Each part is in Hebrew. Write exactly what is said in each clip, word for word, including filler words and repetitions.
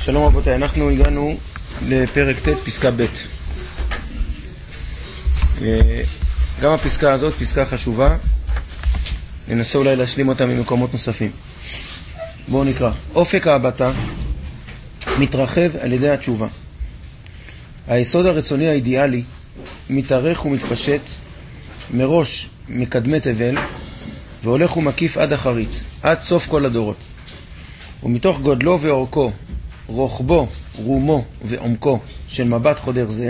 שלום רבותיי, אנחנו הגענו לפרק ט' פסקה ב'. גם הפסקה הזאת פסקה חשובה, ננסה אולי להשלים אותה ממקומות נוספים. בואו נקרא. אופק ההבטה מתרחב על ידי התשובה. היסוד הרצוני האידיאלי מתארך ומתפשט מראש מקדמי תבל והולך ומקיף עד אחרית, עד סוף כל הדורות. ומתוך גודלו ואורכו, רוחבו, רומו ועומקו של מבט חודר זה,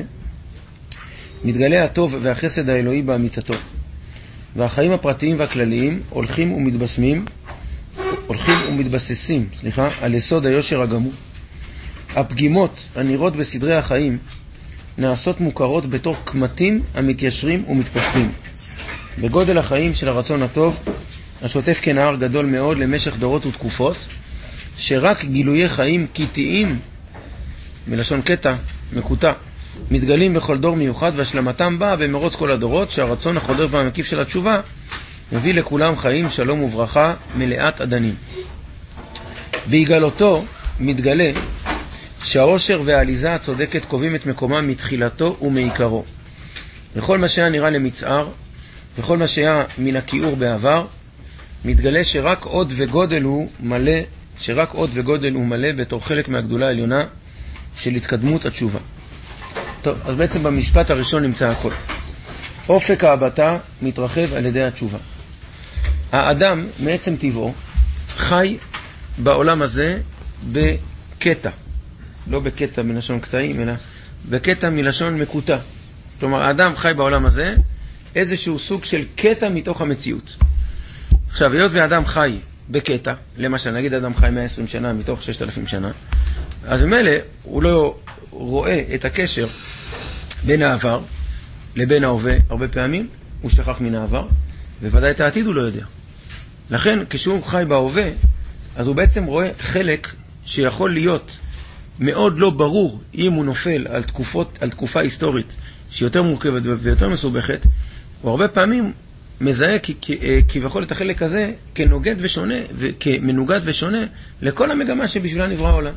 מתגלה הטוב והחסד האלוהי באמיתתו. והחיים הפרטיים והכלליים הולכים ומתבסמים, הולכים ומתבססים, סליחה, על יסוד היושר הגמור. הפגימות הנראות בסדרי החיים נעשות מוכרות בתור קמטים המתיישרים ומתפשטים. בגודל החיים של הרצון הטוב, השוטף כנהר גדול מאוד למשך דורות ותקופות, שרק גילויי חיים קיטיים, מלשון קטע, מקוטע, מתגלים בכל דור מיוחד, והשלמתם באה במרוץ כל הדורות, שהרצון החודר והמקיף של התשובה מביא לכולם חיים, שלום וברכה, מלאת עדנים. בהגלותו מתגלה שהאושר והעליזה הצודקת קובעים את מקומם מתחילתו ומעיקרו. וכל מה שהיה נראה למצער, וכל מה שהיה מן הכיעור בעבר, מתגלה שרק עוד וגודל הוא מלא, שרק עוד וגודל הוא מלא בתור חלק מהגדולה העליונה של התקדמות התשובה. טוב, אז בעצם במשפט הראשון נמצא הכל. אופק ההבטה מתרחב על ידי התשובה. האדם מעצם טבעו חי בעולם הזה בקטע. לא בקטע מלשון קטעים, אלא בקטע מלשון מקוטע. כלומר, האדם חי בעולם הזה איזשהו סוג של קטע מתוך המציאות. עכשיו, היות והאדם חי בקטע, למשל, נגיד אדם חי מאה ועשרים שנה מתוך ששת אלפים שנה, אז במילא הוא לא רואה את הקשר בין העבר לבין ההווה. הרבה פעמים הוא שכח מן העבר, וודאי את העתיד הוא לא יודע. לכן, כשהוא חי בהווה, אז הוא בעצם רואה חלק שיכול להיות מאוד לא ברור אם הוא נופל על תקופות, על תקופה היסטורית שיותר מורכבת ויותר מסובכת, הוא הרבה פעמים מזהה כביכול את החלק הזה כנוגד ושונה, כמנוגד ושונה לכל המגמה שבשבילה נברא העולם.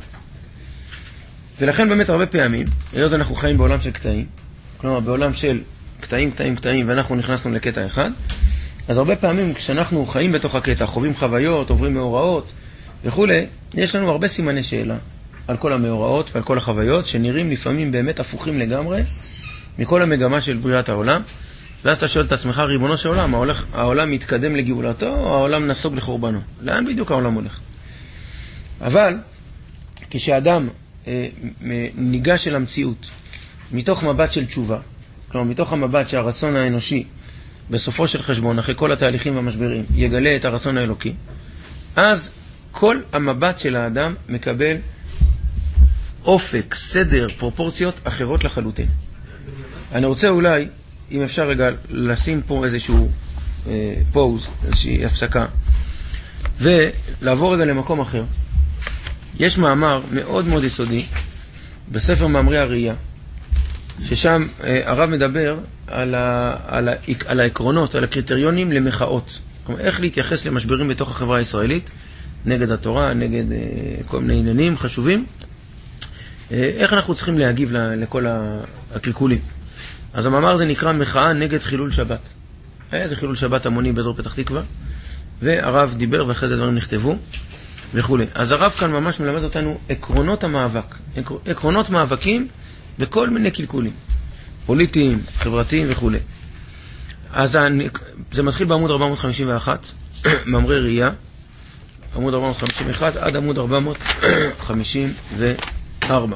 ולכן באמת הרבה פעמים, היות אנחנו חיים בעולם של קטעים, כלומר בעולם של קטעים, קטעים, קטעים, ואנחנו נכנסנו לקטע אחד, אז הרבה פעמים כשאנחנו חיים בתוך הקטע, חווים חוויות, עוברים מאורעות וכו', יש לנו הרבה סימני שאלה על כל המאורעות ועל כל החוויות, שנראים לפעמים באמת הפוכים לגמרי מכל המגמה של בריאת העולם. ואז אתה שואל את עצמך, ריבונו של עולם, ההולך, העולם מתקדם לגאולתו או העולם נסוג לחורבנו? לאן בדיוק העולם הולך? אבל כשאדם אה, ניגש אל המציאות מתוך מבט של תשובה, כלומר מתוך המבט שהרצון האנושי בסופו של חשבון, אחרי כל התהליכים והמשברים, יגלה את הרצון האלוקי, אז כל המבט של האדם מקבל אופק, סדר, פרופורציות אחרות לחלוטין. אני רוצה אולי, אם אפשר רגע לשים פה איזשהו אה, פוז, איזושהי הפסקה, ולעבור רגע למקום אחר. יש מאמר מאוד מאוד יסודי בספר מאמרי הראייה, ששם אה, הרב מדבר על, ה, על, ה, על העקרונות, על הקריטריונים למחאות. כלומר, איך להתייחס למשברים בתוך החברה הישראלית, נגד התורה, נגד אה, כל מיני עניינים חשובים, אה, איך אנחנו צריכים להגיב לכל הקלקולים. אז המאמר הזה נקרא מחאה נגד חילול שבת. היה איזה חילול שבת המוני באזור פתח תקווה, והרב דיבר ואחרי זה דברים נכתבו וכו'. אז הרב כאן ממש מלמד אותנו עקרונות המאבק, עקרונות מאבקים בכל מיני קלקולים, פוליטיים, חברתיים וכו'. אז זה מתחיל בעמוד ארבע מאות חמישים ואחת, מאמרי ראייה, עמוד ארבע מאות חמישים ואחת עד עמוד ארבע מאות חמישים וארבע.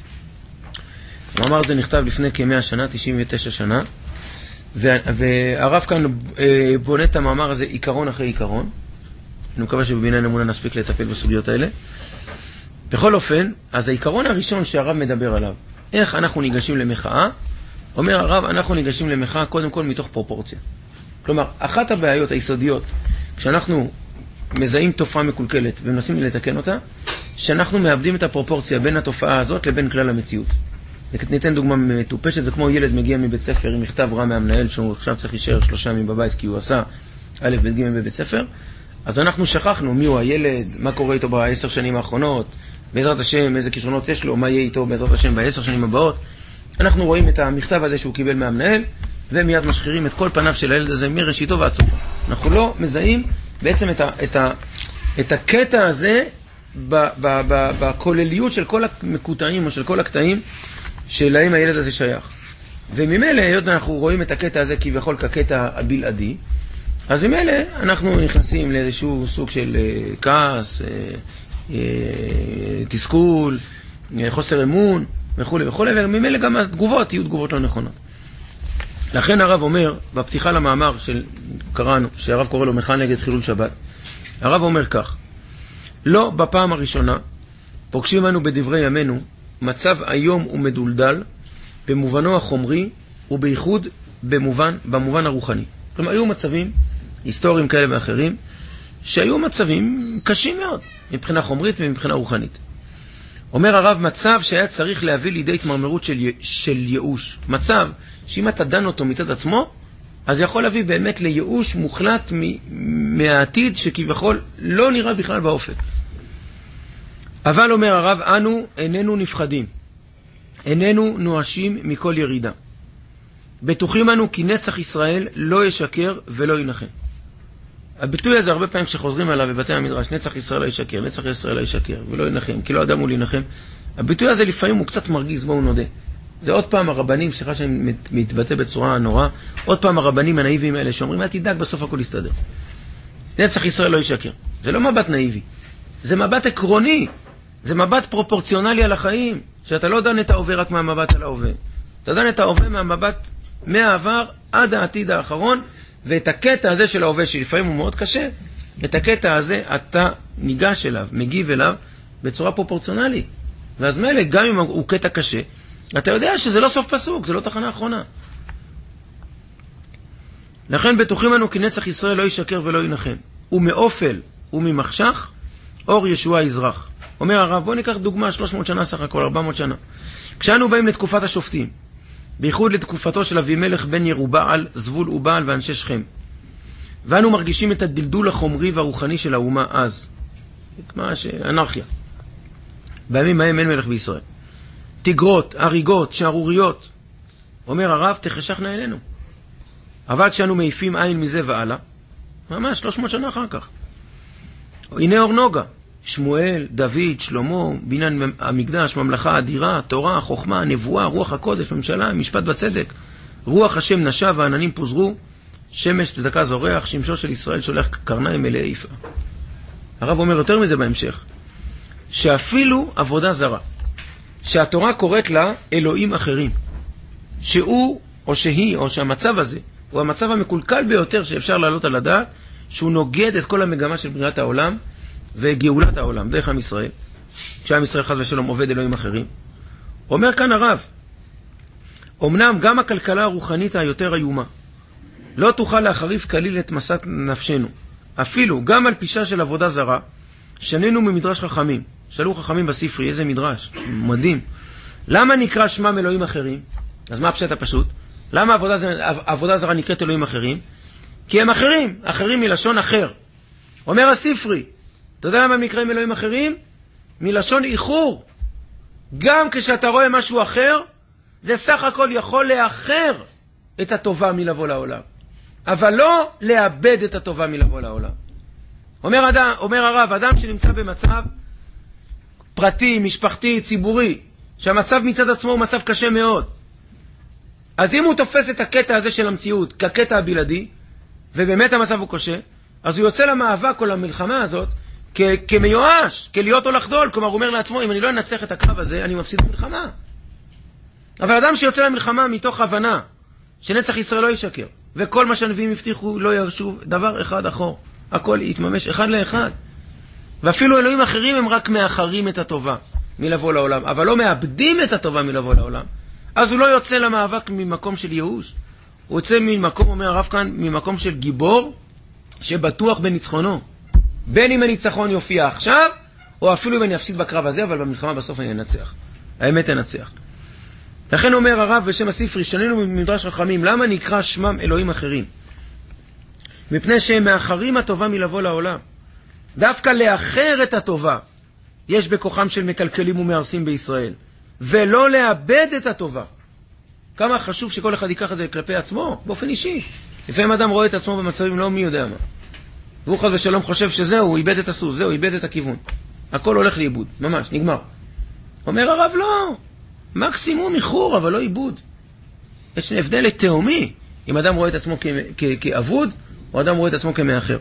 המאמר הזה נכתב לפני כמאה שנה, תשעים ותשע שנה, והרב כאן בונה את המאמר הזה עיקרון אחרי עיקרון. אני מקווה שבבניין אמונה נספיק לטפל בסוגיות האלה. בכל אופן, אז העיקרון הראשון שהרב מדבר עליו, איך אנחנו ניגשים למחאה, אומר הרב, אנחנו ניגשים למחאה קודם כל מתוך פרופורציה. כלומר, אחת הבעיות היסודיות, כשאנחנו מזהים תופעה מקולקלת ומנסים לתקן אותה, שאנחנו מאבדים את הפרופורציה בין התופעה הזאת לבין כלל המציאות. ניתן דוגמה מטופשת, זה כמו ילד מגיע מבית ספר עם מכתב רע מהמנהל שהוא עכשיו צריך להישאר שלושה ימים בבית כי הוא עשה א' ב' ג' בבית ספר, אז אנחנו שכחנו מי הוא הילד, מה קורה איתו בעשר שנים האחרונות, בעזרת השם, איזה כישרונות יש לו, מה יהיה איתו בעזרת השם בעשר שנים הבאות. אנחנו רואים את המכתב הזה שהוא קיבל מהמנהל, ומיד משחירים את כל פניו של הילד הזה מראשיתו ועד סופו. אנחנו לא מזהים בעצם את, ה, את, ה, את הקטע הזה בכולליות של כל המקוטעים או של כל הקטעים שלהם הילד הזה שייך. וממילא, היות אנחנו רואים את הקטע הזה כביכול כקטע הבלעדי, אז ממילא אנחנו נכנסים לאיזשהו סוג של כעס, תסכול, חוסר אמון וכו' וכו', וממילא גם התגובות יהיו תגובות לא נכונות. לכן הרב אומר, בפתיחה למאמר של קראנו, שהרב קורא לו מחאה נגד חילול שבת, הרב אומר כך: לא בפעם הראשונה פוגשים אנו בדברי ימינו מצב היום ומדולדל במובנו החומרי ובייחוד במובן, במובן הרוחני. כלומר, היו מצבים היסטוריים כאלה ואחרים שהיו מצבים קשים מאוד מבחינה חומרית ומבחינה רוחנית. אומר הרב, מצב שהיה צריך להביא לידי התמרמרות של, של ייאוש. מצב שאם אתה דן אותו מצד עצמו, אז יכול להביא באמת לייאוש מוחלט מהעתיד שכביכול לא נראה בכלל באופק. אבל אומר הרב, אנו איננו נפחדים, איננו נואשים מכל ירידה. בטוחים אנו כי נצח ישראל לא ישקר ולא ינחם. הביטוי הזה הרבה פעמים שחוזרים עליו בבתי המדרש, נצח ישראל לא ישקר, נצח ישראל לא ישקר ולא ינחם, כי לא אדם הוא להנחם. הביטוי הזה לפעמים הוא קצת מרגיז, בואו נודה. זה עוד פעם הרבנים, סליחה שאני מתבטא בצורה נורא, עוד פעם הרבנים הנאיביים האלה שאומרים, אל תדאג, בסוף הכל יסתדר. נצח ישראל לא ישקר. זה לא מבט נאיבי, זה מבט עקרוני, זה מבט פרופורציונלי על החיים, שאתה לא דן את ההווה רק מהמבט על ההווה. אתה דן את ההווה מהמבט מהעבר עד העתיד האחרון, ואת הקטע הזה של ההווה, שלפעמים הוא מאוד קשה, את הקטע הזה אתה ניגש אליו, מגיב אליו בצורה פרופורציונלית. ואז מילא, גם אם הוא קטע קשה, אתה יודע שזה לא סוף פסוק, זה לא תחנה אחרונה. לכן בטוחים אנו כי נצח ישראל לא ישקר ולא ינחם. ומאופל וממחשך אור ישוע יזרח. אומר הרב, בוא ניקח דוגמה, שלוש מאות שנה סך הכל, ארבע מאות שנה. כשאנו באים לתקופת השופטים, בייחוד לתקופתו של אבימלך בן ירובעל, זבול ובעל ואנשי שכם, ואנו מרגישים את הדלדול החומרי והרוחני של האומה אז. ממש אנרכיה. בימים ההם אין מלך בישראל. תגרות, הריגות, שערוריות. אומר הרב, תחשכנה אלינו. אבל כשאנו מעיפים עין מזה ועלה, ממש שלוש מאות שנה אחר כך. הנה אור נוגה, שמואל, דוד, שלמה, בניין המקדש, ממלכה אדירה, תורה, חוכמה, נבואה, רוח הקודש, ממשלה, משפט וצדק. רוח השם נשב והעננים פוזרו, שמש צדקה זורח, שמשו של ישראל שולח קרניים מלאי יפה. הרב אומר יותר מזה בהמשך, שאפילו עבודה זרה, שהתורה קוראת לה אלוהים אחרים, שהוא או שהיא או שהמצב הזה הוא המצב המקולקל ביותר שאפשר לעלות על הדעת, שהוא נוגד את כל המגמה של בריאת העולם וגאולת העולם דרך עם ישראל, כשעם ישראל חס ושלום עובד אלוהים אחרים. אומר כאן הרב, אמנם גם הכלכלה הרוחנית היותר איומה לא תוכל להחריף כליל את מסת נפשנו, אפילו גם על פישה של עבודה זרה. שנינו ממדרש חכמים, שאלו חכמים בספרי, איזה מדרש מדהים, למה נקרא שמם אלוהים אחרים? אז מה הפשט הפשוט? למה עבודה, עבודה זרה נקראת אלוהים אחרים? כי הם אחרים, אחרים מלשון אחר. אומר הספרי, אתה יודע למה הם נקראים אלוהים אחרים? מלשון איחור. גם כשאתה רואה משהו אחר, זה סך הכל יכול לאחר את הטובה מלבוא לעולם, אבל לא לאבד את הטובה מלבוא לעולם. אומר, אדם, אומר הרב, אדם שנמצא במצב פרטי, משפחתי, ציבורי, שהמצב מצד עצמו הוא מצב קשה מאוד, אז אם הוא תופס את הקטע הזה של המציאות כקטע הבלעדי, ובאמת המצב הוא קשה, אז הוא יוצא למאבק או למלחמה הזאת כ- כמיואש, כלהיות או לחדול. כלומר, הוא אומר לעצמו, אם אני לא אנצח את הקרב הזה, אני מפסיד במלחמה. אבל אדם שיוצא למלחמה מתוך הבנה שנצח ישראל לא ישקר, וכל מה שהנביאים הבטיחו לא ירשו דבר אחד אחור, הכל יתממש אחד לאחד. ואפילו אלוהים אחרים הם רק מאחרים את הטובה מלבוא לעולם, אבל לא מאבדים את הטובה מלבוא לעולם. אז הוא לא יוצא למאבק ממקום של ייאוש, הוא יוצא ממקום, אומר הרב כאן, ממקום של גיבור שבטוח בניצחונו. בין אם הניצחון יופיע עכשיו, או אפילו אם אני אפסיד בקרב הזה, אבל במלחמה בסוף אני אנצח. האמת אנצח. לכן אומר הרב בשם הספרי, שנינו ממדרש חכמים, למה נקרא שמם אלוהים אחרים? מפני שהם מאחרים הטובה מלבוא לעולם. דווקא לאחר את הטובה יש בכוחם של מקלקלים ומארסים בישראל, ולא לאבד את הטובה. כמה חשוב שכל אחד ייקח את זה כלפי עצמו, באופן אישי. לפעמים אדם רואה את עצמו במצבים לא מי יודע מה. והוא חד ושלום חושב שזהו, הוא איבד את הסוס, זהו, איבד את הכיוון. הכל הולך לאיבוד, ממש, נגמר. אומר הרב, לא, מקסימום איחור, אבל לא איבוד. יש הבדל תהומי, אם אדם רואה את עצמו כאבוד, או אדם רואה את עצמו כמאחר.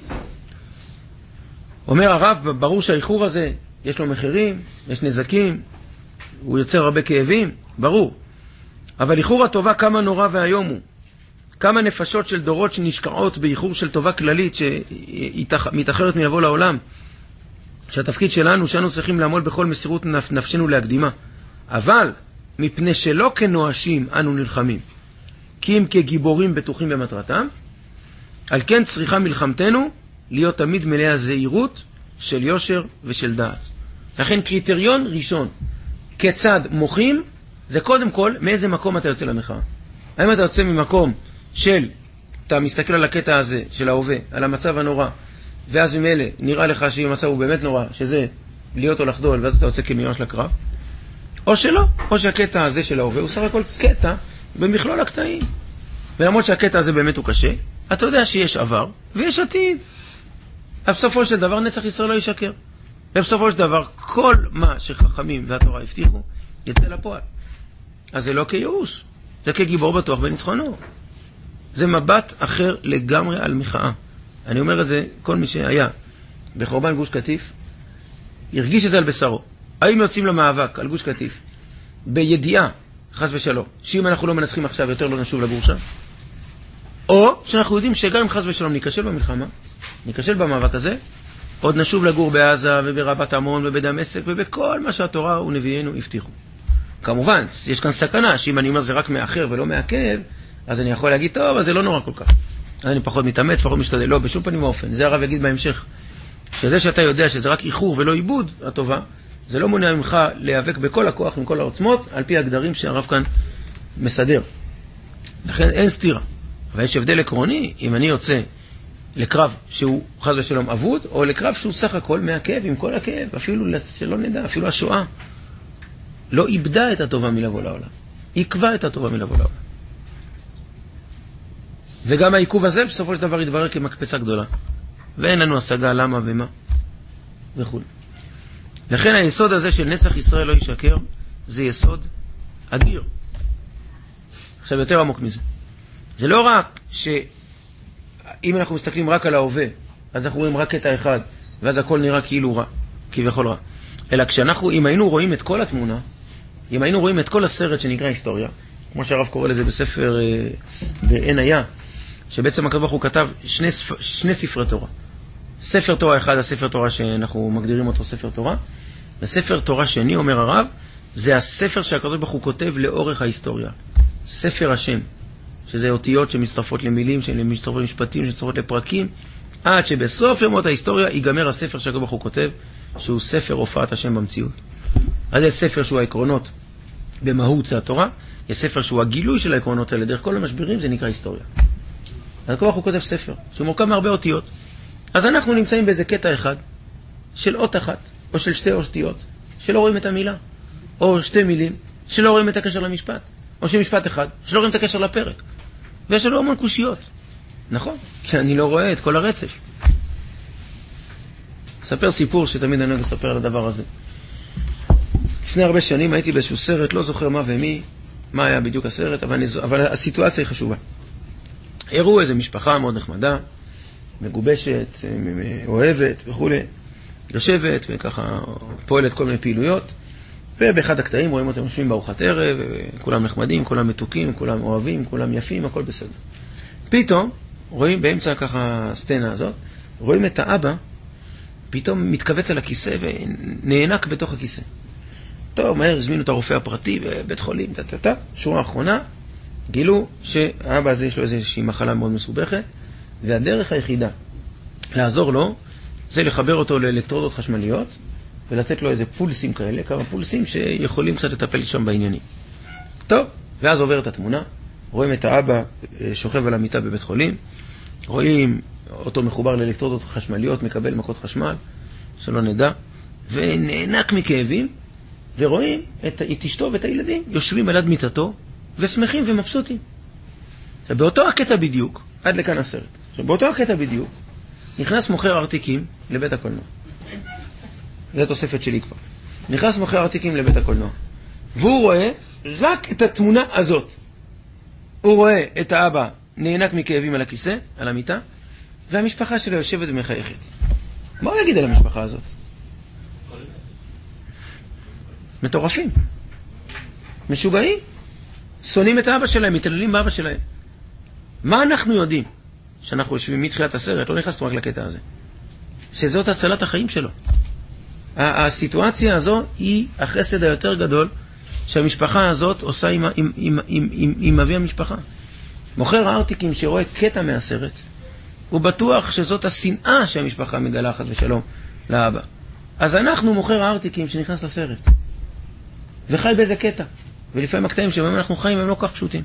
אומר הרב, ברור שהאיחור הזה, יש לו מחירים, יש נזקים, הוא יוצר הרבה כאבים, ברור. אבל איחור הטובה כמה נורא והיום הוא. כמה נפשות של דורות שנשקעות באיחור של טובה כללית שמתאחרת מלבוא לעולם. שהתפקיד שלנו, שאנו צריכים לעמול בכל מסירות נפשנו להקדימה. אבל מפני שלא כנואשים אנו נלחמים, כי אם כגיבורים בטוחים במטרתם, על כן צריכה מלחמתנו להיות תמיד מלאה הזהירות של יושר ושל דעת. לכן קריטריון ראשון, כיצד מוחים, זה קודם כל מאיזה מקום אתה יוצא למחאה. האם אתה יוצא ממקום של, אתה מסתכל על הקטע הזה של ההווה, על המצב הנורא, ואז ממילא נראה לך שאם המצב הוא באמת נורא, שזה להיות או לחדול, ואז אתה יוצא כמיואש לקרב, או שלא, או שהקטע הזה של ההווה הוא סך הכל קטע במכלול הקטעים. ולמרות שהקטע הזה באמת הוא קשה, אתה יודע שיש עבר ויש עתיד. בסופו של דבר נצח ישראל לא ישקר. ובסופו של דבר כל מה שחכמים והתורה הבטיחו יצא לפועל. אז זה לא כייאוש, זה כגיבור בטוח בניצחונו. זה מבט אחר לגמרי על מחאה. אני אומר את זה, כל מי שהיה בחורבן גוש קטיף, הרגיש את זה על בשרו. האם יוצאים למאבק על גוש קטיף, בידיעה, חס ושלום, שאם אנחנו לא מנצחים עכשיו, יותר לא נשוב לגור שם? או שאנחנו יודעים שגם אם חס ושלום ניקשל במלחמה, ניקשל במאבק הזה, עוד נשוב לגור בעזה וברבת עמון ובדמשק ובכל מה שהתורה ונביאינו הבטיחו. כמובן, יש כאן סכנה, שאם אני אומר זה רק מאחר ולא מעכב, אז אני יכול להגיד, טוב, אז זה לא נורא כל כך. אז אני פחות מתאמץ, פחות משתדל. לא, בשום פנים ואופן. זה הרב יגיד בהמשך. שזה שאתה יודע שזה רק איחור ולא עיבוד הטובה, זה לא מונע ממך להיאבק בכל הכוח, עם כל העוצמות, על פי הגדרים שהרב כאן מסדר. לכן אין סתירה. אבל יש הבדל עקרוני, אם אני יוצא לקרב שהוא חד ושלום אבוד, או לקרב שהוא סך הכל מהכאב, עם כל הכאב, אפילו שלא נדע, אפילו השואה לא איבדה את הטובה מלבוא לעולם. היא עקבה את הטובה מלבוא לעולם. וגם העיכוב הזה בסופו של דבר יתברר כמקפצה גדולה. ואין לנו השגה למה ומה וכו'. לכן היסוד הזה של נצח ישראל לא ישקר, זה יסוד אדיר. עכשיו יותר עמוק מזה. זה לא רק שאם אנחנו מסתכלים רק על ההווה, אז אנחנו רואים רק קטע אחד, ואז הכל נראה כאילו רע, כביכול רע. אלא כשאנחנו, אם היינו רואים את כל התמונה, אם היינו רואים את כל הסרט שנקרא היסטוריה, כמו שהרב קורא לזה בספר בעין היה, שבעצם הקדוש ברוך הוא כתב שני, שני ספרי תורה. ספר תורה אחד, הספר תורה שאנחנו מגדירים אותו ספר תורה, וספר תורה שני, אומר הרב, זה הספר שהקדוש ברוך הוא כותב לאורך ההיסטוריה. ספר השם, שזה אותיות שמצטרפות למילים, שמצטרפות למשפטים, שמצטרפות לפרקים, עד שבסוף ימות ההיסטוריה ייגמר הספר שהקדוש ברוך הוא כותב, שהוא ספר הופעת השם במציאות. אז יש ספר שהוא העקרונות במהות זה התורה, יש ספר שהוא הגילוי של העקרונות האלה, דרך כל המשברים זה נקרא היסטוריה. אז הקדוש ברוך הוא כותב ספר, שהוא מורכב מהרבה אותיות. אז אנחנו נמצאים באיזה קטע אחד, של אות אחת, או של שתי אותיות, שלא רואים את המילה, או שתי מילים, שלא רואים את הקשר למשפט, או שמשפט אחד, שלא רואים את הקשר לפרק. ויש לנו המון קושיות. נכון, כי אני לא רואה את כל הרצף. אספר סיפור שתמיד אני אספר על הדבר הזה. לפני הרבה שנים הייתי באיזשהו סרט, לא זוכר מה ומי, מה היה בדיוק הסרט, אבל, אני, אבל הסיטואציה היא חשובה. הראו איזו משפחה מאוד נחמדה, מגובשת, אוהבת וכו', יושבת וככה פועלת כל מיני פעילויות, ובאחד הקטעים רואים אותם יושבים בארוחת ערב, כולם נחמדים, כולם מתוקים, כולם אוהבים, כולם יפים, הכל בסדר. פתאום רואים באמצע ככה הסצנה הזאת, רואים את האבא, פתאום מתכווץ על הכיסא ונענק בתוך הכיסא. טוב, מהר הזמינו את הרופא הפרטי בבית חולים, תתתה, שורה האחרונה, גילו שהאבא הזה יש לו איזושהי מחלה מאוד מסובכת, והדרך היחידה לעזור לו, זה לחבר אותו לאלקטרודות חשמליות, ולתת לו איזה פולסים כאלה, כמה פולסים שיכולים קצת לטפל שם בעניינים. טוב, ואז עוברת התמונה, רואים את האבא שוכב על המיטה בבית חולים, רואים אותו מחובר לאלקטרודות חשמליות, מקבל מכות חשמל, שלא נדע, ונענק מכאבים, ורואים את, את אשתו ואת הילדים יושבים על עד מיטתו, ושמחים ומבסוטים. באותו הקטע בדיוק, עד לכאן הסרט, באותו הקטע בדיוק, נכנס מוכר ארטיקים לבית הקולנוע. זו תוספת שלי כבר. נכנס מוכר ארטיקים לבית הקולנוע, והוא רואה רק את התמונה הזאת. הוא רואה את האבא נענק מכאבים על הכיסא, על המיטה, והמשפחה שלו יושבת ומחייכת. מה הוא יגיד על המשפחה הזאת? מטורפים. משוגעים. שונאים את האבא שלהם, מתעללים באבא שלהם. מה אנחנו יודעים? שאנחנו יושבים מתחילת הסרט, לא נכנסנו רק לקטע הזה. שזאת הצלת החיים שלו. הסיטואציה הזו היא החסד היותר גדול שהמשפחה הזאת עושה עם, עם, עם, עם, עם, עם אבי המשפחה. מוכר הארטיקים שרואה קטע מהסרט, הוא בטוח שזאת השנאה שהמשפחה מגלה חס ושלום לאבא. אז אנחנו מוכר הארטיקים שנכנס לסרט. וחי באיזה קטע. ולפעמים הקטעים שבהם אנחנו חיים הם לא כך פשוטים.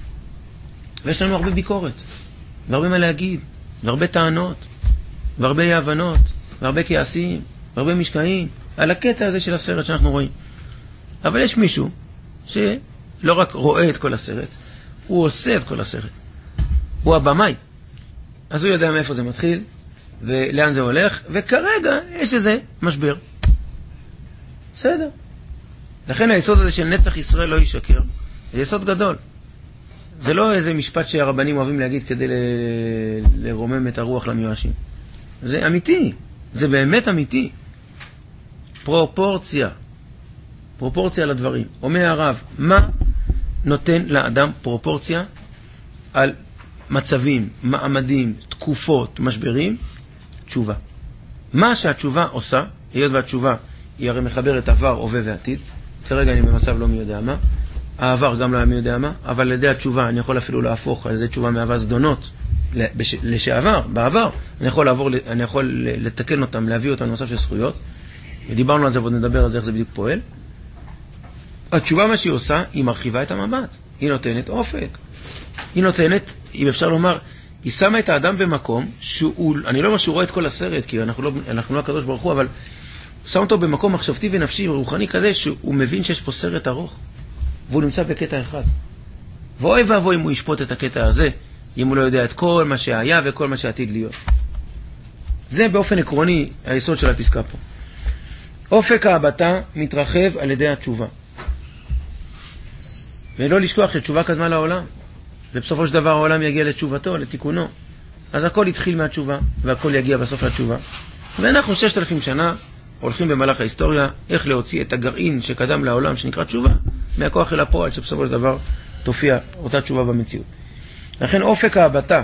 ויש לנו הרבה ביקורת, והרבה מה להגיד, והרבה טענות, והרבה אי הבנות, והרבה כעסים, והרבה משקעים, על הקטע הזה של הסרט שאנחנו רואים. אבל יש מישהו שלא רק רואה את כל הסרט, הוא עושה את כל הסרט. הוא הבמאי. אז הוא יודע מאיפה זה מתחיל, ולאן זה הולך, וכרגע יש איזה משבר. בסדר. לכן היסוד הזה של נצח ישראל לא ישקר. זה יסוד גדול. זה לא איזה משפט שהרבנים אוהבים להגיד כדי ל... לרומם את הרוח למיואשים. זה אמיתי. זה באמת אמיתי. פרופורציה. פרופורציה לדברים. אומר הרב, מה נותן לאדם פרופורציה על מצבים, מעמדים, תקופות, משברים? תשובה. מה שהתשובה עושה, היות והתשובה היא הרי מחברת עבר, הווה ועתיד, כרגע אני במצב לא מי יודע מה, העבר גם לא היה מי יודע מה, אבל על ידי התשובה אני יכול אפילו להפוך על ידי תשובה מהווה זדונות לשעבר, בעבר, אני יכול, לעבור, אני יכול לתקן אותם, להביא אותם למצב של זכויות, ודיברנו על זה ועוד נדבר על זה איך זה בדיוק פועל. התשובה מה שהיא עושה, היא מרחיבה את המבט, היא נותנת אופק, היא נותנת, אם אפשר לומר, היא שמה את האדם במקום שהוא, אני לא אומר שהוא רואה את כל הסרט, כי אנחנו לא, אנחנו לא הקדוש ברוך הוא, אבל הוא שם אותו במקום מחשבתי ונפשי ורוחני כזה, שהוא מבין שיש פה סרט ארוך, והוא נמצא בקטע אחד. ואוי ואבוי אם הוא ישפוט את הקטע הזה, אם הוא לא יודע את כל מה שהיה וכל מה שעתיד להיות. זה באופן עקרוני היסוד של הפסקה פה. אופק ההבטה מתרחב על ידי התשובה. ולא לשכוח שתשובה קדמה לעולם, ובסופו של דבר העולם יגיע לתשובתו, לתיקונו. אז הכל התחיל מהתשובה, והכל יגיע בסוף לתשובה. ואנחנו ששת אלפים שנה הולכים במהלך ההיסטוריה איך להוציא את הגרעין שקדם לעולם שנקרא תשובה, מהכוח אל הפועל שבסופו של דבר תופיע אותה תשובה במציאות. לכן אופק ההבטה,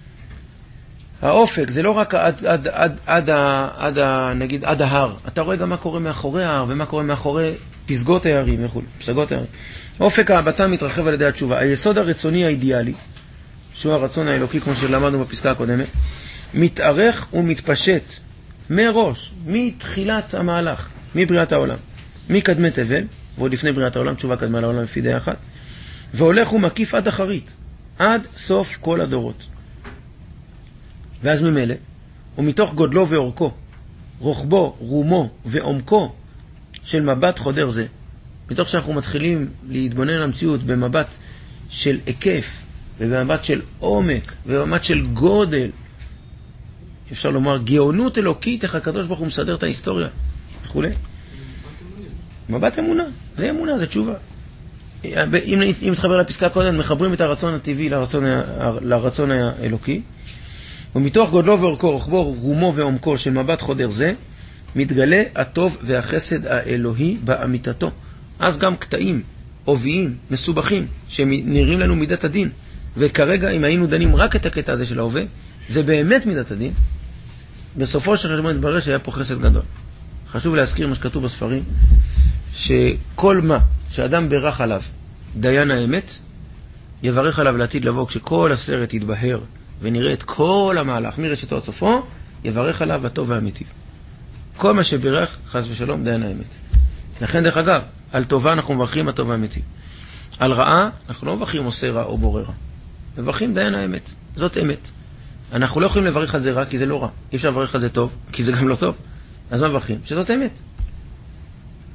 האופק זה לא רק עד, עד, עד, עד, עד, עד, נגיד, עד ההר. אתה רואה גם מה קורה מאחורי ההר ומה קורה מאחורי פסגות הערים וכו', פסגות הערים. אופק ההבטה מתרחב על ידי התשובה. היסוד הרצוני האידיאלי, שהוא הרצון האלוקי כמו שלמדנו בפסקה הקודמת, מתארך ומתפשט מראש, מתחילת המהלך, מבריאת העולם, מקדמי תבל, ועוד לפני בריאת העולם, תשובה קדמה לעולם לפי דעה אחת, והולך ומקיף עד אחרית, עד סוף כל הדורות. ואז ממילא, ומתוך גודלו ואורכו, רוחבו, רומו ועומקו של מבט חודר זה, מתוך שאנחנו מתחילים להתבונן על המציאות במבט של היקף, ובמבט של עומק, ובמבט של גודל, אפשר לומר גאונות אלוקית, איך הקדוש ברוך הוא מסדר את ההיסטוריה, וכו'. מבט אמונה, זה אמונה, זה תשובה. אם, אם מתחבר לפסקה קודם, מחברים את הרצון הטבעי לרצון, לרצון האלוקי, ומתוך גודלו ואורכו, רוחבו, רומו ועומקו של מבט חודר זה, מתגלה הטוב והחסד האלוהי באמיתתו. אז גם קטעים, עוביים, מסובכים, שנראים לנו מידת הדין, וכרגע אם היינו דנים רק את הקטע הזה של ההווה, זה באמת מידת הדין, בסופו של חשבון התברר שהיה פה חסד גדול. חשוב להזכיר מה שכתוב בספרים, שכל מה שאדם ברך עליו דיין האמת, יברך עליו לעתיד לבוא, כשכל הסרט יתבהר ונראה את כל המהלך מראשיתו עד סופו, יברך עליו הטוב והאמיתי. כל מה שברך, חס ושלום, דיין האמת. לכן דרך אגב, על טובה אנחנו מברכים הטוב והאמיתי. על רעה אנחנו לא מברכים עושה רע או בורא רע. מברכים דיין האמת. זאת אמת. אנחנו לא יכולים לברך על זה רע כי זה לא רע. אי אפשר לברך על זה טוב כי זה גם לא טוב. אז מה מברכים? שזאת אמת.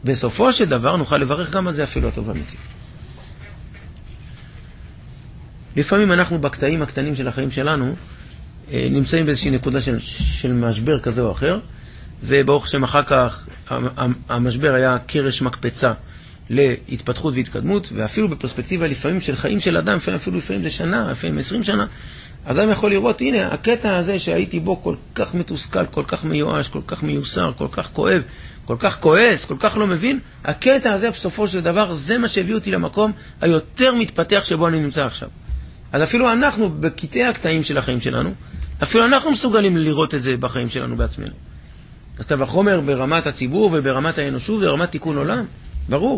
בסופו של דבר נוכל לברך גם על זה אפילו הטוב האמיתי. לפעמים אנחנו בקטעים הקטנים של החיים שלנו נמצאים באיזושהי נקודה של, של משבר כזה או אחר, וברוך השם אחר כך המשבר היה קרש מקפצה להתפתחות והתקדמות, ואפילו בפרספקטיבה לפעמים של חיים של אדם, אפילו לפעמים זה שנה, לפעמים עשרים שנה, אדם יכול לראות, הנה, הקטע הזה שהייתי בו כל כך מתוסכל, כל כך מיואש, כל כך מיוסר, כל כך כואב, כל כך כועס, כל כך לא מבין, הקטע הזה בסופו של דבר, זה מה שהביא אותי למקום היותר מתפתח שבו אני נמצא עכשיו. אז אפילו אנחנו, בקטעי הקטעים של החיים שלנו, אפילו אנחנו מסוגלים לראות את זה בחיים שלנו בעצמנו. אז כתב החומר ברמת הציבור וברמת האנושות וברמת תיקון עולם, ברור.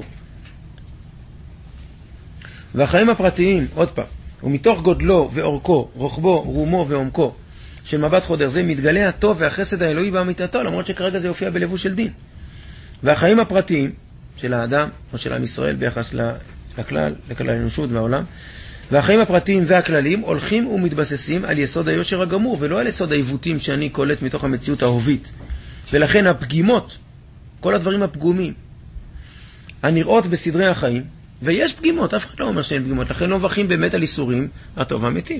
והחיים הפרטיים, עוד פעם, ומתוך גודלו ואורכו, רוחבו, רומו ועומקו, של מבט חודר זה, מתגלה הטוב והחסד האלוהי באמיתתו, למרות שכרגע זה יופיע בלבוש של דין. והחיים הפרטיים של האדם, או של עם ישראל, ביחס לכלל, לכלל האנושות והעולם, והחיים הפרטיים והכלליים הולכים ומתבססים על יסוד היושר הגמור, ולא על יסוד העיוותים שאני קולט מתוך המציאות ההובית. ולכן הפגימות, כל הדברים הפגומים, הנראות בסדרי החיים, ויש פגימות, אף אחד לא אומר שאין פגימות, לכן לא מברכים באמת על איסורים הטוב האמיתי.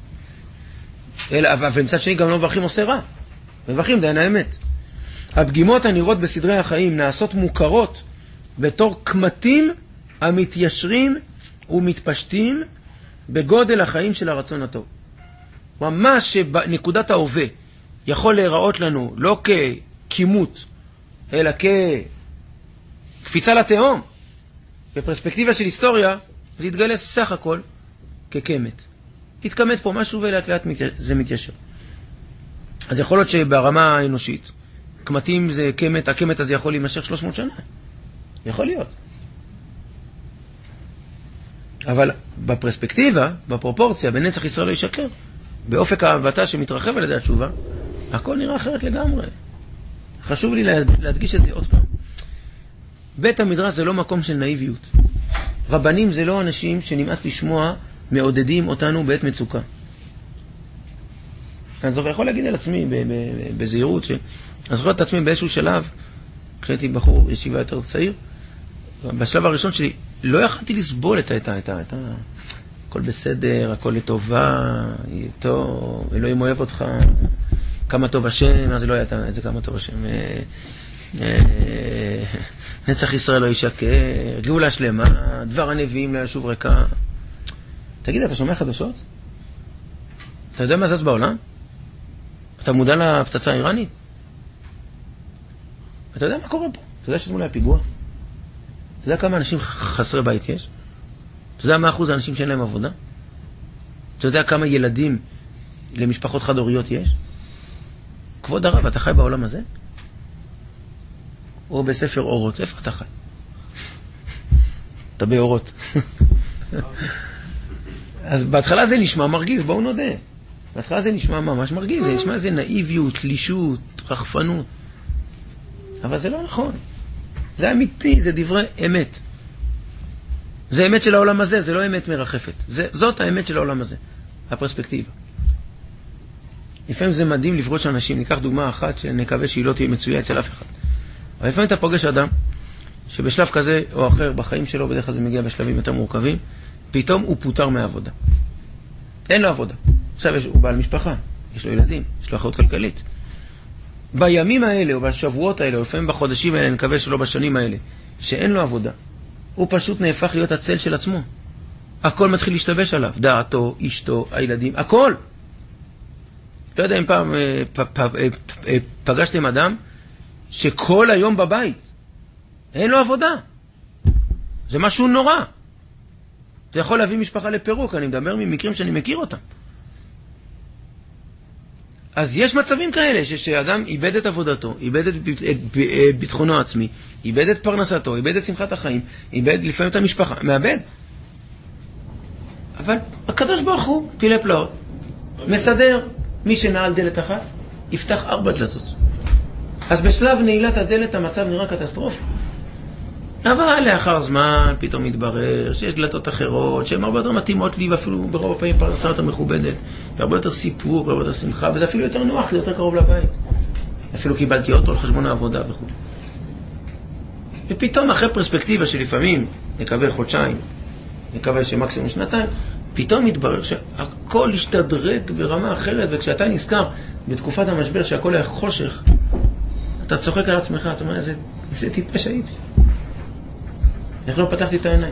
ומצד שני גם לא מברכים עושה רע, מברכים דיין האמת. הפגימות הנראות בסדרי החיים נעשות מוכרות בתור קמטים המתיישרים ומתפשטים בגודל החיים של הרצון הטוב. ממש שבנקודת ההווה יכול להיראות לנו לא ככימות, אלא כקפיצה לתהום. בפרספקטיבה של היסטוריה, זה יתגלה סך הכל כקמת. יתקמת פה משהו ולאט לאט זה מתיישר. אז יכול להיות שברמה האנושית, קמתים זה קמת, הקמת הזה יכול להימשך שלוש מאות שנה. יכול להיות. אבל בפרספקטיבה, בפרופורציה, בנצח ישראל לא ישקר. באופק ההבטה שמתרחב על ידי התשובה, הכל נראה אחרת לגמרי. חשוב לי להדגיש את זה עוד פעם. בית המדרש זה לא מקום של נאיביות. רבנים זה לא אנשים שנמאס לשמוע מעודדים אותנו בעת מצוקה. אני זוכר, יכול להגיד על עצמי בזהירות, שאני זוכר את עצמי באיזשהו שלב, כשהייתי בחור ישיבה יותר צעיר, בשלב הראשון שלי, לא יכלתי לסבול את ה... את ה... הכל בסדר, הכל לטובה, טוב, אלוהים אוהב אותך, כמה טוב השם, אז לא היה את זה כמה טוב השם, נצח ישראל לא ישקר, גאולה שלמה, דבר הנביאים לא ישוב ריקה. תגיד, אתה שומע חדשות? אתה יודע מה זז בעולם? אתה מודע לפצצה האיראנית? אתה יודע מה קורה פה? אתה יודע שתמול היה פיגוע? אתה יודע כמה אנשים חסרי בית יש? אתה יודע מה אחוז האנשים שאין להם עבודה? אתה יודע כמה ילדים למשפחות חד-הוריות יש? כבוד הרב, אתה חי בעולם הזה? או בספר אורות? איפה אתה חי? אתה באורות. אז בהתחלה זה נשמע מרגיז, בואו נודה. בהתחלה זה נשמע ממש מרגיז, זה נשמע איזה נאיביות, תלישות, רחפנות. אבל זה לא נכון. זה אמיתי, זה דברי אמת. זה אמת של העולם הזה, זה לא אמת מרחפת. זה, זאת האמת של העולם הזה, הפרספקטיבה. לפעמים זה מדהים לפגוש אנשים, ניקח דוגמה אחת שנקווה שהיא לא תהיה מצויה אצל אף אחד. אבל לפעמים אתה פוגש אדם שבשלב כזה או אחר בחיים שלו, בדרך כלל זה מגיע בשלבים יותר מורכבים, פתאום הוא פוטר מהעבודה. אין לו עבודה. עכשיו יש, הוא בעל משפחה, יש לו ילדים, יש לו אחריות כלכלית. בימים האלה או בשבועות האלה, או לפעמים בחודשים האלה, נקווה שלא בשנים האלה, שאין לו עבודה, הוא פשוט נהפך להיות הצל של עצמו. הכל מתחיל להשתבש עליו. דעתו, אשתו, הילדים, הכל. לא יודע אם פעם פ, פ, פ, פגשתם אדם שכל היום בבית. אין לו עבודה. זה משהו נורא. זה יכול להביא משפחה לפירוק, אני מדבר ממקרים שאני מכיר אותם. אז יש מצבים כאלה שאדם איבד את עבודתו, איבד את ביטחונו העצמי, איבד את פרנסתו, איבד את שמחת החיים, איבד לפעמים את המשפחה, מאבד. אבל הקדוש ברוך הוא, פילי פלאות, מסדר, מי שנעל דלת אחת, יפתח ארבע דלתות. אז בשלב נעילת הדלת המצב נראה קטסטרופה. אבל לאחר זמן פתאום מתברר שיש דלתות אחרות, שהן הרבה יותר מתאימות לי, ואפילו ברוב הפעמים פרנסה יותר מכובדת, והרבה יותר סיפור, והרבה יותר שמחה, וזה אפילו יותר נוח לי, יותר קרוב לבית. אפילו קיבלתי אותו על חשבון העבודה וכו'. ופתאום אחרי פרספקטיבה שלפעמים נקווה חודשיים, נקווה שמקסימום שנתיים, פתאום מתברר שהכל השתדרג ברמה אחרת, וכשאתה נזכר בתקופת המשבר שהכל היה חושך, אתה צוחק על עצמך, אתה אומר, איזה, איזה טיפש הייתי. איך לא פתחתי את העיניים?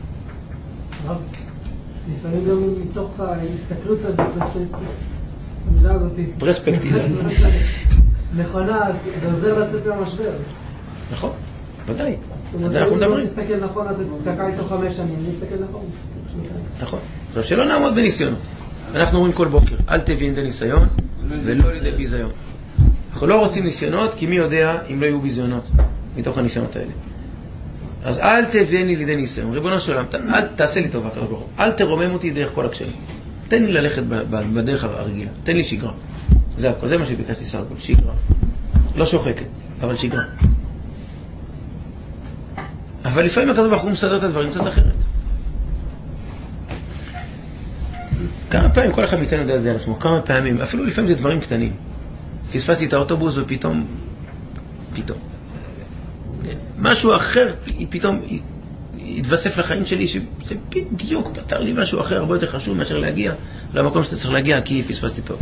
לפעמים גם מתוך ההסתכלות הפרספקטיבה. המילה הזאת. פרספקטיבה. נכונה, זה עוזר לצאת מהמשבר. נכון, ודאי. אז אנחנו מדברים. אם נסתכל נכון, אז תקע איתו חמש שנים, נסתכל נכון. נכון. עכשיו, שלא נעמוד בניסיונות. אנחנו אומרים כל בוקר, אל תבין די ניסיון ולא לידי ביזיון. אנחנו לא רוצים ניסיונות, כי מי יודע אם לא יהיו ביזיונות מתוך הניסיונות האלה. אז אל תביאני לידי ניסיון. ריבונו של עולם, אל תעשה לי טובה, הקדוש ברוך הוא. אל תרומם אותי דרך כל הקשיים. תן לי ללכת בדרך הרגילה. תן לי שגרה. זה הכל, זה מה שביקשתי סך הכל, שגרה. לא שוחקת, אבל שגרה. אבל לפעמים הקדוש ברוך הוא מסדר את הדברים קצת אחרת. כמה פעמים, כל אחד מאיתנו יודע את זה על עצמו, כמה פעמים, אפילו לפעמים זה דברים קטנים. פספסתי את האוטובוס ופתאום, פתאום, משהו אחר, פתאום התווסף לחיים שלי, שזה בדיוק פתר לי משהו אחר, הרבה יותר חשוב מאשר להגיע למקום שאתה צריך להגיע, כי פספסתי טוב.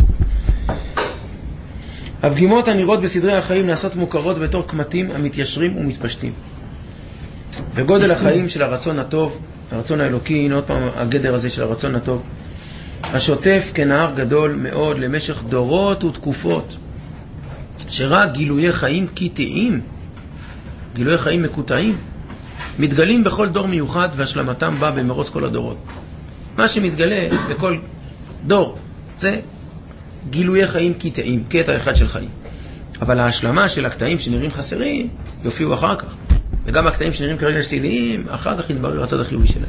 הפגימות הנראות בסדרי החיים נעשות מוכרות בתור קמטים המתיישרים ומתפשטים. וגודל החיים של הרצון הטוב, הרצון האלוקי, הנה עוד פעם הגדר הזה של הרצון הטוב, השוטף כנהר גדול מאוד למשך דורות ותקופות, שרק גילויי חיים קיטיים, גילויי חיים מקוטעים, מתגלים בכל דור מיוחד והשלמתם בא במרוץ כל הדורות. מה שמתגלה בכל דור זה גילויי חיים קיטעים, קטע אחד של חיים. אבל ההשלמה של הקטעים שנראים חסרים יופיעו אחר כך. וגם הקטעים שנראים כרגע שליליים, אחר כך יתברר הצד החיובי שלהם.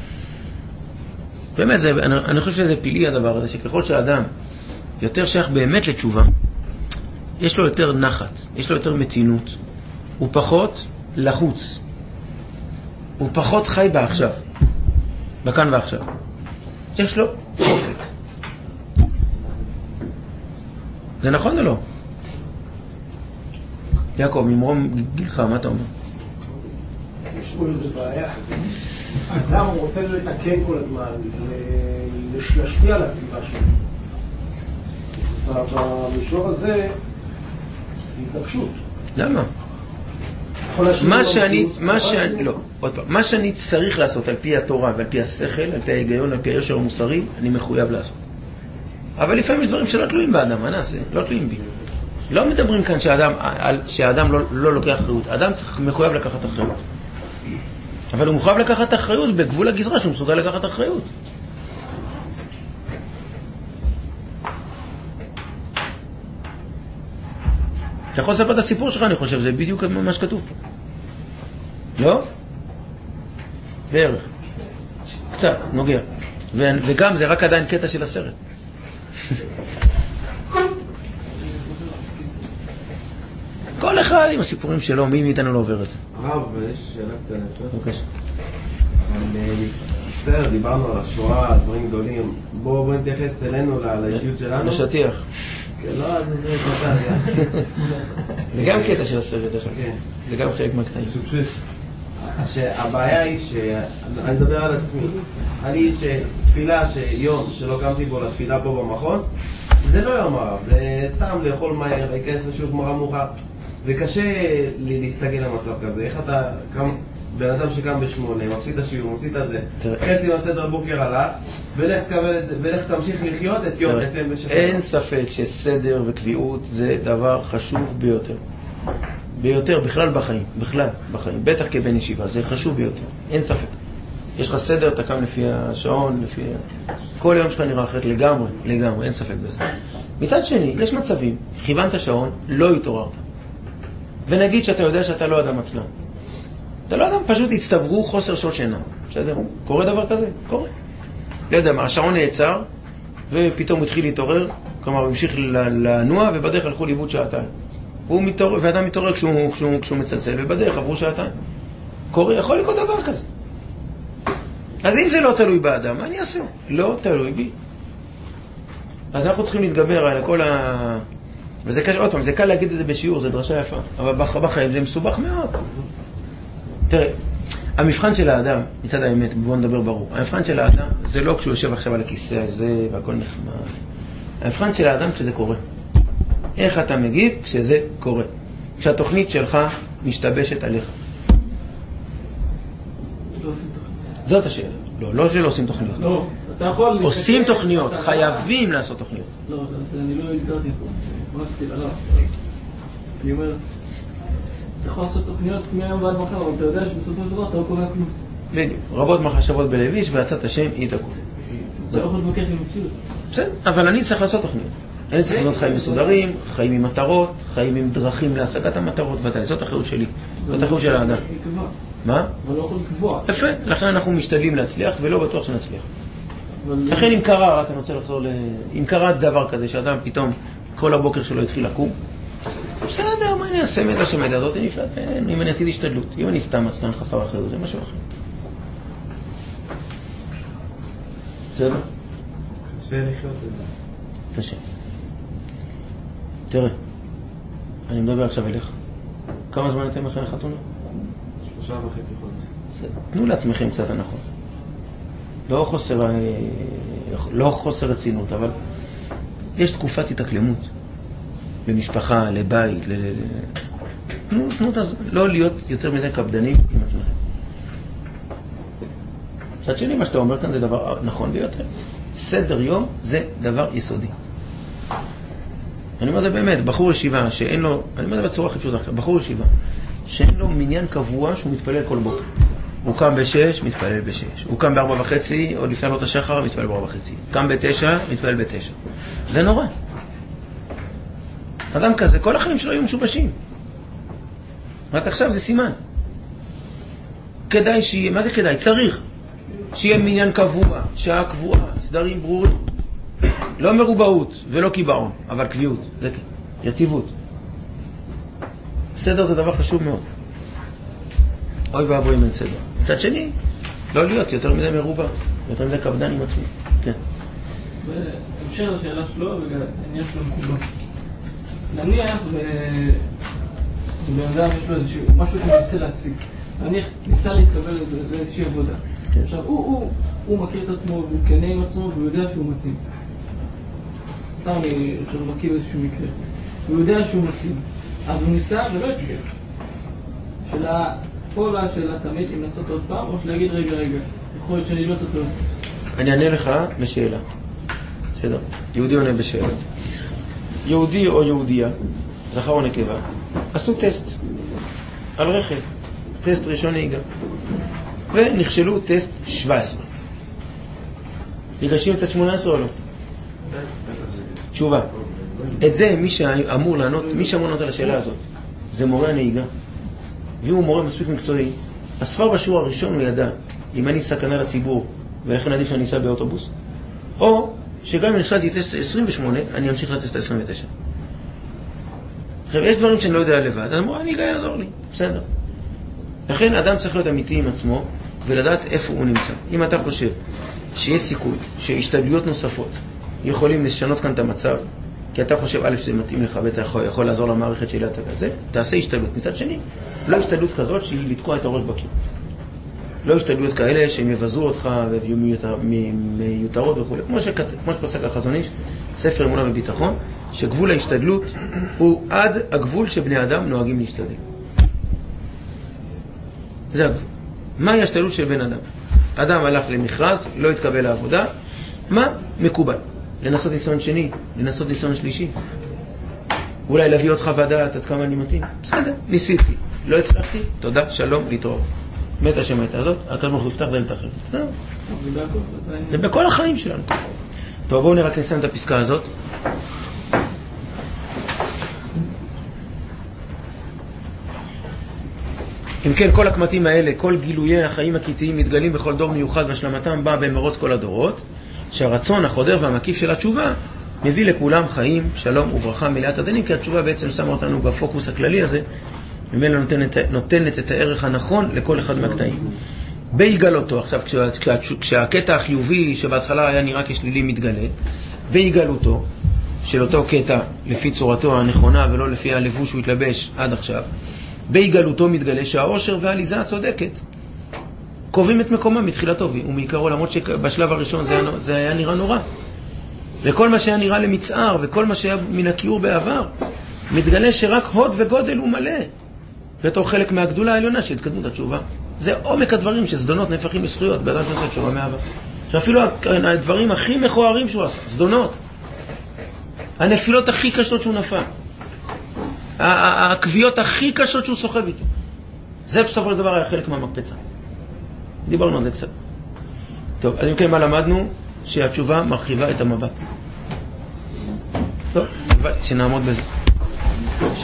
באמת, זה, אני, אני חושב שזה פילי הדבר הזה, שככל שהאדם יותר שייך באמת לתשובה, יש לו יותר נחת, יש לו יותר מתינות, הוא פחות לחוץ, הוא פחות חי בעכשיו, בכאן ועכשיו. יש לו אופק. זה נכון או לא? יעקב, ממרום גילך, מה אתה אומר? יש פה איזו בעיה. האדם רוצה לתקן כל הזמן, להשפיע על הסביבה שלו. במישור הזה, התנגשות. למה? מה שאני, מה שאני, לא, עוד פעם, מה שאני צריך לעשות על פי התורה ועל פי השכל, על פי ההיגיון, על פי היושר המוסרי, אני מחויב לעשות. אבל לפעמים יש דברים שלא תלויים באדם, מה נעשה? לא תלויים בי. לא מדברים כאן שהאדם, שהאדם לא, לא לוקח אחריות. האדם צריך, מחויב לקחת אחריות. אבל הוא מחויב לקחת אחריות בגבול הגזרה שהוא מסוגל לקחת אחריות. אתה יכול לספר את הסיפור שלך, אני חושב, זה בדיוק מה שכתוב פה. לא? בערך. קצת, נוגע. ו- וגם זה רק עדיין קטע של הסרט. כל אחד עם הסיפורים שלו, מי מאיתנו לא עובר את זה. הרב, יש שאלה קטנה. בבקשה. בסדר, דיברנו על השואה, על דברים גדולים. בואו נתייחס אלינו, לאישיות שלנו. לשטיח. לא, זה קטן. זה גם קטע של הסרט, זה גם חלק מהקטעים. שהבעיה היא שאני מדבר על עצמי. אני שתפילה שיום שלא קמתי בו לתפילה פה במכון, זה לא יום הרב, זה סתם לאכול מהר, להיכנס לשיעור גמרא מאוחר. זה קשה לי להסתכל למצב כזה. איך אתה, בן אדם שקם בשמונה, מפסיד את השיעור, מפסיד את זה, חצי מהסדר בוקר הלך, ולך תקבל את זה, ולך תמשיך לחיות את יום אתם בשחר. אין ספק שסדר וקביעות זה דבר חשוב ביותר. ביותר, בכלל בחיים, בכלל בחיים, בטח כבן ישיבה, זה חשוב ביותר, אין ספק. יש לך סדר, אתה קם לפי השעון, לפי... כל יום שלך נראה אחרת לגמרי, לגמרי, אין ספק בזה. מצד שני, יש מצבים, כיוונת שעון, לא התעוררת. ונגיד שאתה יודע שאתה לא אדם עצלן. אתה לא אדם, פשוט הצטברו חוסר שעות שינה. בסדר? קורה דבר כזה? קורה. לא יודע מה, השעון נעצר, ופתאום התחיל להתעורר, כלומר, הוא המשיך לנוע, ובדרך הלכו לאיבוד שעתיים. הוא מתעורר, ואדם מתעורר כשהוא, כשהוא, כשהוא מצלצל, ובדרך עברו שעתיים. קורה, יכול לקרות דבר כזה. אז אם זה לא תלוי באדם, מה אני אעשה? לא תלוי בי. אז אנחנו צריכים להתגבר על כל ה... וזה קשה, עוד פעם, זה קל להגיד את זה בשיעור, זה דרשה יפה. אבל בחיים זה מסובך מאוד. תראה, המבחן של האדם, מצד האמת, בואו נדבר ברור, המבחן של האדם זה לא כשהוא יושב עכשיו על הכיסא הזה והכל נחמד. המבחן של האדם כשזה קורה. איך אתה מגיב כשזה קורה? כשהתוכנית שלך משתבשת עליך. לא עושים תוכניות. זאת השאלה. לא, לא שלא עושים תוכניות. לא, אתה יכול... עושים תוכניות, חייבים לעשות תוכניות. לא, אני לא הגדרתי פה. מה עשיתי? לא. אני אומר, אתה יכול לעשות תוכניות מהיום ועד מחר, אבל אתה יודע שבסופו של דבר אתה לא קורא כלום. בדיוק. רבות מחשבות בלביש, ועצת השם היא תקום. אז אתה לא יכול לבקר עם מציאות. בסדר, אבל אני צריך לעשות תוכניות. אני צריך לבנות חיים מסודרים, חיים עם מטרות, חיים עם דרכים להשגת המטרות, ואתה, זאת אחריות שלי. זאת אחריות של האדם. מה? אבל לא יכול לקבוע. יפה, לכן אנחנו משתדלים להצליח, ולא בטוח שנצליח. לכן אם קרה, רק אני רוצה לחזור ל... אם קרה דבר כזה, שאדם פתאום כל הבוקר שלו התחיל לקום, בסדר, מה אני אעשה מתה שמדה הזאת? אם אני עשיתי השתדלות, אם אני סתם עצמן חסר אחריות, זה משהו אחר. בסדר? קשה לחיות את זה. קשה. תראה, אני מדבר עכשיו אליך. כמה זמן אתם אחרי החתונה? שלושה וחצי חודש. תנו לעצמכם קצת הנחות. לא חוסר, לא חוסר רצינות, אבל יש תקופת התאקלמות. למשפחה, לבית, ל... תנו, תנו, לא להיות יותר מדי קפדנים עם עצמכם. מצד שני, מה שאתה אומר כאן זה דבר נכון ביותר. סדר יום זה דבר יסודי. אני אומר זה באמת, בחור ישיבה שאין לו, אני אומר זה בצורה הכי פשוטה אחרת, בחור ישיבה שאין לו מניין קבוע שהוא מתפלל כל בוקר. הוא קם בשש, מתפלל בשש. הוא קם בארבע וחצי, עוד לפני עלות השחר, מתפלל בארבע וחצי. קם בתשע, מתפלל בתשע. זה נורא. אדם כזה, כל החיים שלו היו משובשים. רק עכשיו זה סימן. כדאי שיהיה, מה זה כדאי? צריך. שיהיה מניין קבוע, שעה קבועה, סדרים ברורים. לא מרובעות ולא קיבעון, אבל קביעות. זה יציבות. סדר זה דבר חשוב מאוד. אוי ואבוי מן סדר. מצד שני, לא להיות יותר מדי מרובע, יותר מדי קפדן עם עצמי. כן. בהמשך לשאלה שלו, ועניין שלו מקובל. נניח, ובאדם יש לו איזשהו, משהו שהוא ניסה להשיג. נניח, ניסה להתקבל לאיזושהי עבודה. עכשיו, הוא מכיר את עצמו, והוא כנה עם עצמו, והוא יודע שהוא מתאים. סתם אני עכשיו מכיר איזשהו מקרה. הוא יודע שהוא מתאים. אז הוא ניסה ולא הצליח. שאלה, פה לה שאלה תמיד, אם לעשות עוד פעם, או שלהגיד רגע רגע, יכול להיות שאני לא צריך לעשות. אני אענה לך בשאלה. בסדר? יהודי עונה בשאלה. יהודי או יהודיה, זכר או נקבה, עשו טסט על רכב, טסט ראשון נהיגה, ונכשלו טסט שבע עשרה. ניגשים את ה-שמונה עשרה או לא? תשובה. את זה מי שאמור לענות, מי שאמור לענות על השאלה הזאת, זה מורה הנהיגה. ואם הוא מורה מספיק מקצועי, אז כבר בשיעור הראשון הוא ידע אם אני סכנה לציבור, ולכן עדיף שאני אסע באוטובוס, או שגם אם נכשלתי טסט עשרים ושמונה, אני אמשיך לטסט עשרים ותשע. עכשיו, יש דברים שאני לא יודע לבד, אז אמרו, אני גאה, יעזור לי, בסדר. לכן אדם צריך להיות אמיתי עם עצמו, ולדעת איפה הוא נמצא. אם אתה חושב שיש סיכוי, שהשתדלויות נוספות יכולים לשנות כאן את המצב, כי אתה חושב, א', שזה מתאים לך, ואתה יכול, יכול לעזור למערכת שלי, אתה כזה, תעשה השתדלות. מצד שני, לא השתדלות כזאת שהיא לתקוע את הראש בקיר. לא השתדלות כאלה שהם יבזו אותך ויהיו מיותרות וכו'. כמו, שכת... כמו שפסק החזון איש, ספר אמונה וביטחון, שגבול ההשתדלות הוא עד הגבול שבני אדם נוהגים להשתדל. זה הגבול. מהי ההשתדלות של בן אדם? אדם הלך למכרז, לא התקבל לעבודה, מה? מקובל. לנסות ניסיון שני, לנסות ניסיון שלישי. אולי להביא אותך ועדת עד כמה אני מתאים. בסדר, ניסיתי. לא הצלחתי, תודה, שלום, להתראות. מת השם הייתה הזאת, הקדוש ברוך הוא יפתח דלת אחרת. זהו. זה בכל החיים שלנו. טוב, בואו נראה נסיים את הפסקה הזאת. אם כן, כל הקמתים האלה, כל גילויי החיים הכיתיים מתגלים בכל דור מיוחד, והשלמתם באה במרוץ כל הדורות, שהרצון החודר והמקיף של התשובה מביא לכולם חיים, שלום וברכה מלאת הדנים, כי התשובה בעצם שמה אותנו בפוקוס הכללי הזה, ממילא נותנת, נותנת את הערך הנכון לכל אחד מהקטעים. בהיגלותו, עכשיו כשה, כשה, כשהקטע החיובי שבהתחלה היה נראה כשלילי מתגלה, בהיגלותו של אותו קטע לפי צורתו הנכונה ולא לפי הלבוש שהוא התלבש עד עכשיו, בהיגלותו מתגלה שהעושר והעליזה הצודקת קובעים את מקומם מתחילתו ומעיקרו, למרות שבשלב הראשון זה היה, זה היה נראה נורא. וכל מה שהיה נראה למצער וכל מה שהיה מן הכיעור בעבר, מתגלה שרק הוד וגודל הוא מלא בתור חלק מהגדולה העליונה של התקדמות התשובה. זה עומק הדברים שזדונות נהפכים לזכויות באדם שעושה תשובה מאהבה. שאפילו הדברים הכי מכוערים שהוא עשה, זדונות, הנפילות הכי קשות שהוא נפל, הקביעות הכי קשות שהוא סוחב איתו, זה בסופו של דבר היה חלק מהמקפצה. דיברנו על זה קצת. טוב, אז אם כן, מה למדנו? שהתשובה מרחיבה את המבט. טוב, שנעמוד בזה.